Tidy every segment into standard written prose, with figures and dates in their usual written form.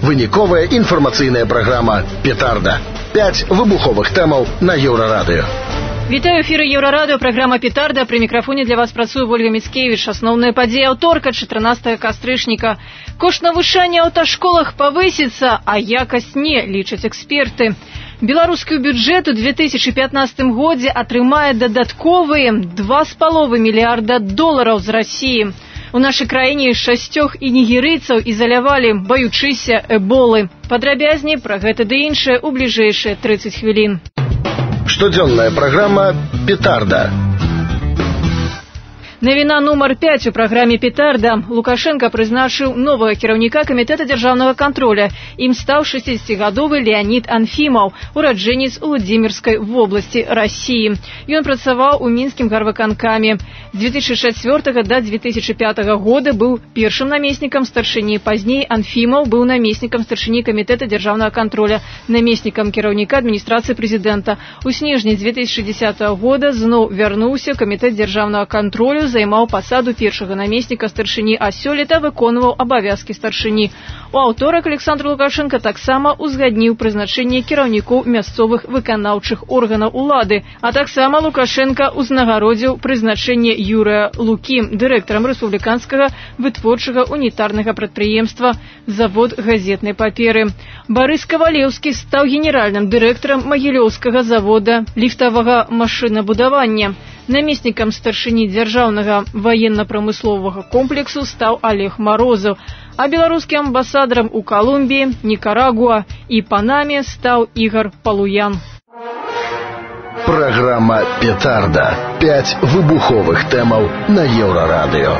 Выніковая інфармацыйная праграма «Петарда». 5 выбуховых тэмаў на Еўрарадыё. Вітаю, эфіры Еўрарадыё, праграма «Петарда». При мікрафоне для вас працуе Ольга Міцкевіч. Асноўная падзея аўторка, 14 кастрычніка. Кошт навучання ў аўташколах павысіцца, а якасць не, лічаць эксперты. Беларускі бюджэт у 2015 годзе атрымае дадатковыя $2,5 мільярда з Расіі. У нашай краіне 6 нігерыйцаў ізалявалі, баючыся эболы. Падрабязней пра гэта ды іншае ў бліжэйшыя 30 хвілін. Штодзённая праграма «Петарда». Навіна нумар 5 у праграме «Петарда». Лукашенко прызначыў новага кіраўніка камітэта дзяржаўнага контроля. Ім стаў 60-гадовы Леонид Анфимов, ураджэнец Владимирской вобласці России. Ён працаваў у мінскім гарвыканкаме. З 2004 до 2005 года быў першым намеснікам старшыні. Пазней Анфимов быў намеснікам старшыні камітэта дзяржаўнага контроля, намеснікам кіраўніка адміністрацыі прэзідэнта. У снежні 2010 года зноў вярнуўся камітэт дзяржаўнага контролю, займаў пасаду першага намесніка старшыні, а сёлета выконваў абавязкі старшыні. У аўторак Александр Лукашенко таксама узгадніў прызначэнне кіраўнікоў мясцовых выканаўчых органаў улады, а таксама Лукашенко узнагародзіў прызначэнне Юрыя Лукі дырэктарам рэспубліканскага вытворчага унітарнага прадпрыемства «Завод газетнай паперы». Барыс Кавалеўскі стаў генеральным дырэктарам Магілёўскага завода ліфтавага машынабудавання. Намеснікам старшыні дзяржаўнага ваенна-прамысловага комплексу стаў Олег Морозов, а беларускім амбасадарам у Колумбіі, Никарагуа і Панаме стаў Ігор Палуян. Праграма «Петарда». 5 выбуховых тэмаў на Еўрарадыё.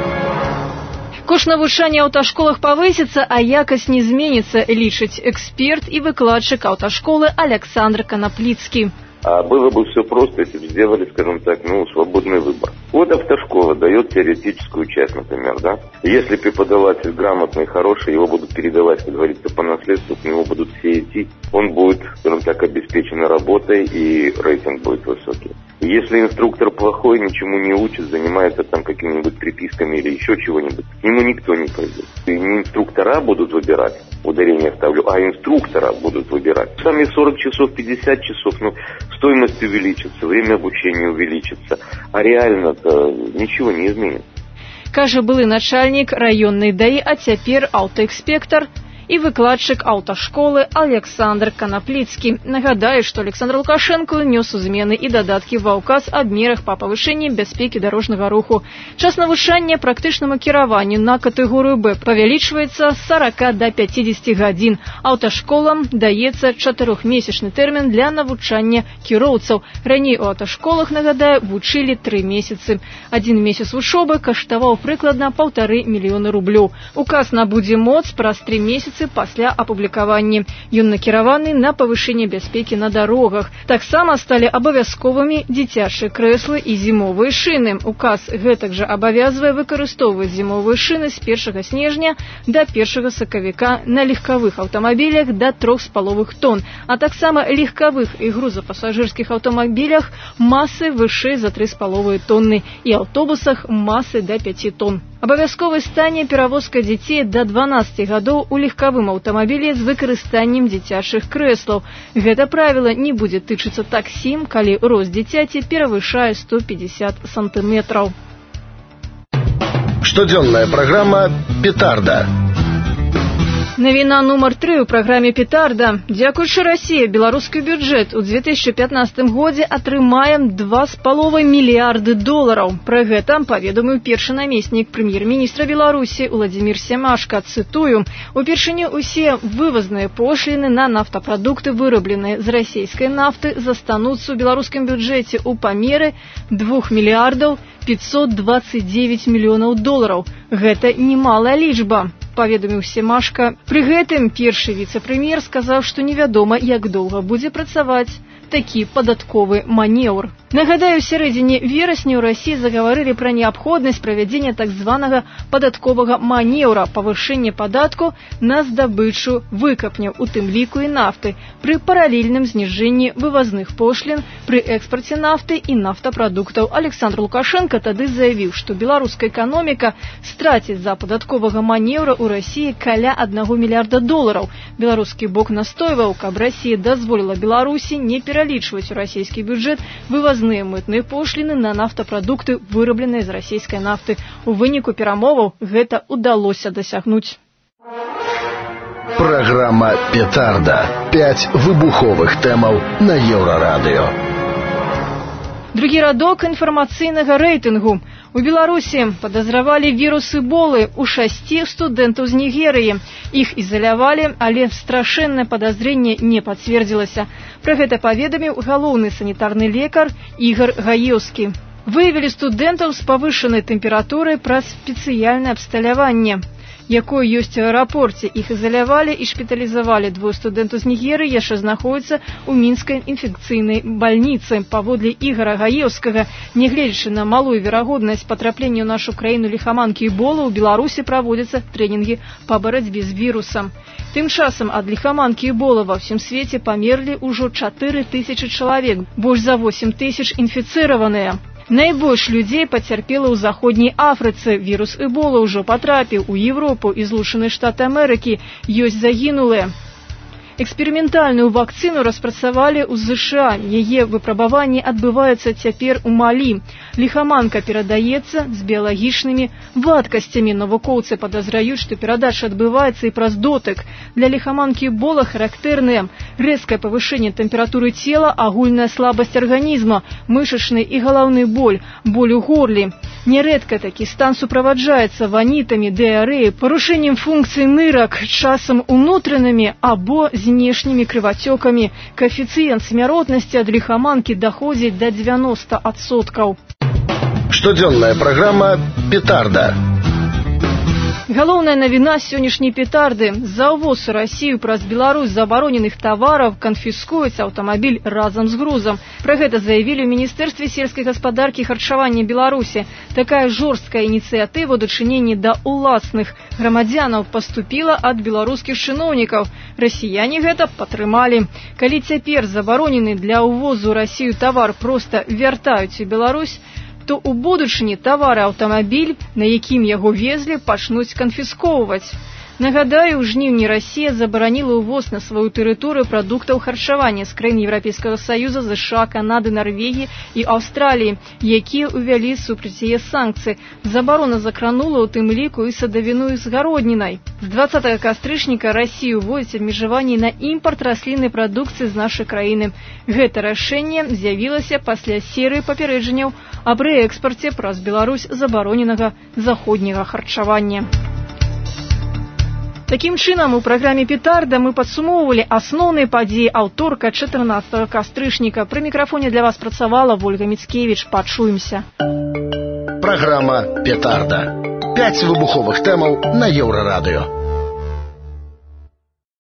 Кошт навучання ў аўташколах павысіцца, а якасць не зменіцца, лічыць эксперт і выкладчык аўташколы Александр Коноплицкий. А было бы все просто, если бы сделали, скажем так, свободный выбор. Вот автошкола дает теоретическую часть, например, да? Если преподаватель грамотный, хороший, его будут передавать, как говорится, по наследству, к нему будут все идти, он будет, скажем так, обеспечен работой и рейтинг будет высокий. Если инструктор плохой, ничему не учит, занимается там какими-нибудь приписками или еще чего-нибудь, к нему никто не пойдет. И не инструктора будут выбирать, ударение ставлю, а инструктора будут выбирать. Сами 40 часов, 50 часов, стоимость увеличится, время обучения увеличится, а реально-то ничего не изменится. Кажа былы начальнік раённай ДАІ, а цяпер аўтаэкспектар і выкладчык аўташколы Александр Коноплицкий. Нагадаю, што Александр Лукашенко унёс змены і дадаткі ва ўказ аб мерах па павышэнні бяспекі дарожнага руху. Час навучання практычнаму кіраванню на катэгорыю Б павялічваецца з 40 до 50 гадзін. Аўташколам даецца 4-месячны тэрмін для навучання кіроўцаў. Раней у аўташколах, нагадаю, вучылі 3 месяцы. 1 месяц вучобы каштаваў прыкладна $1,5 мільёна. Указ набудзе моц праз 3 месяцы пасля апублікавання. Ён накіраваны на павышэнне бяспекі на дарогах. Таксама сталі абавязковымі дзіцячыя крэслы і зімовыя шыны. Указ гэтак жа абавязвае выкарыстоўваць зімовыя шыны з 1 снежня да 1 сакавіка на легкавых аўтамабілях да 3,5 тонн, а таксама легкавых і грузапасажырскіх аўтамабілях масы вышэй за 3,5 тонны і аўтобусах масы да 5 тонн. Абавязковай стане перавозка дзяцей да 12 гадоў у легкавым аўтамабілі з выкарыстаннем дзіцячых крэслаў. Гэта правіла не будзе тычыцца таксі, калі рост дзіцяці перавышае 150 сантыметраў. Штодзённая праграма «Петарда». Навіна нумар 3 у праграме «Петарда». Дзякуючы Расіі, беларускі бюджэт у 2015 годзе атрымае $2,5 мільярды. Пра гэта паведаміў першы намеснік прэм'ер-міністра Беларусі Владимир Семашко. Цытую: «Упершыню усе вывазныя пошліны на нафтапрадукты, вырабленыя з расійскай нафты, застануцца ў беларускім бюджэце ў памеры $2,529 мільёнаў. Гэта немалая лічба», паведаміў Семашко. Пры гэтым першы віцэ-прэм'ер сказаў, што невядома, як доўга будзе працаваць такі падатковы манеўр. Нагадаю, у сярэдзіне верасня ў Расіі загаварылі пра неабходнасць правядзення так званага падатковага манеўра, павышэння падатку на здабычу выкапняў, у тым ліку і нафты, пры паралельным зніжэнні вывазных пошлін пры экспарце нафты і нафтапрадуктаў. Александр Лукашенко тады заявіў, што беларуская эканоміка страціць з-за падатковага манеўра ў Расіі каля $1 мільярда. Беларускі бок настойваў, каб Расія дазволіла Беларусі не пералічваць у расійскі бюджэт вывазныя мытныя пошліны на нафтапрадукты, вырабленыя з расійскай нафты. У выніку перамоваў гэта удалося дасягнуць. Праграма «Петарда». 5 выбуховых тэмаў на Еўрарадыё. Другі радок інфармацыйнага рэйтынгу. У Беларусі падазравалі вірус Эболы у 6 студэнтаў з Нігерыі. Іх ізалявалі, але страшэннае падазрэнне не пацвердзілася. Пра гэта паведаміў галоўны санітарны лекар Ігор Гаеўскі. Выявілі студэнтаў з павышанай тэмпературай праз спецыяльнае абсталяванне, якое ёсць у аэрапорце. Іх ізалявалі і шпіталізавалі. 2 студэнтаў з Нігерыі яшчэ знаходзяцца ў мінскай інфекцыйнай бальніцы. Паводле Ігора Гаеўскага, нягледзячы на малую верагоднасць патраплення ў нашу краіну ліхаманкі Эболы, у Беларусі праводзяцца трэнінгі па барацьбе з вірусам. Тым часам ад ліхаманкі Эболы ва ўсім свеце памерлі ўжо 4000 чалавек, больш за 8000 інфіцыраваныя. Найбольш людзей пацярпела ў заходняй Афрыцы. Вірус Эболы ўжо патрапіў у Еўропу і Злучаныя Штаты Амерыкі. Ёсць загінулыя. Эксперыментальную вакцыну распрацавалі ў США. Яе выпрабаванне адбываецца цяпер у Малі. Ліхаманка перадаецца з біялагічнымі вадкасцямі. Навукоўцы падазраюць, што перадача адбываецца і праз дотык. Для ліхаманкі Эбола характэрныя рэзкае павышэнне тэмпературы цела, агульная слабасць арганізма, мышачны і галаўны боль, боль у горле. Нярэдка такі стан суправаджаецца ванітамі, дыярэяй, парушэннем функцый нырак, часам унутранымі або знешнімі крывацёкамі. Коэфіцыент смяротнасці ад ліхаманкі даходзіць да 90%. Штодзённая праграма «Петарда». Галоўная навіна сённяшняй петарды. За ўвоз у Расію праз Беларусь забароненых тавараў канфіскуюць аўтамабіль разам з грузам. Пра гэта заявілі ў Міністэрстве сельскай гаспадаркі і харчавання Беларусі. Такая жорсткая ініцыятыва ў дачыненні да уласных грамадзянаў паступіла ад беларускіх чыноўнікаў. Расіяне гэта падтрымалі. Калі цяпер забаронены для ўвозу ў Расію тавар проста вяртаюць у Беларусь, то у будучыні тавары аўтамабіль, на якім яго везлі, пачнуць канфіскоўваць. Нагадаю, у жніўні Расія забараніла ўвоз на сваю тэрыторыю прадуктаў харчавання з краін Еўрапейскага Саюза, США, Канады, Нарвегіі і Аўстраліі, якія ўвялі супраць яе санкцыі. Забарона закранула ў тым ліку і садавіну з гароднінай. З 20 кастрычніка Расію ўводзіць абмежаванні на імпарт расліннай прадукцыі з нашай краіны. Гэта рашэнне з'явілася пасля серыі папярэджанняў аб рээкспарце праз Беларусь забароненага заходняга харчавання. Такім чынам, у праграме «Петарда» мы падсумоўвалі асноўныя падзеі аўторка 14 кастрычніка. Пры мікрафоне для вас працавала Вольга Міцкевіч. Пачуемся. Праграма «Петарда». 5 выбуховых тэмаў на Еўрарадыё.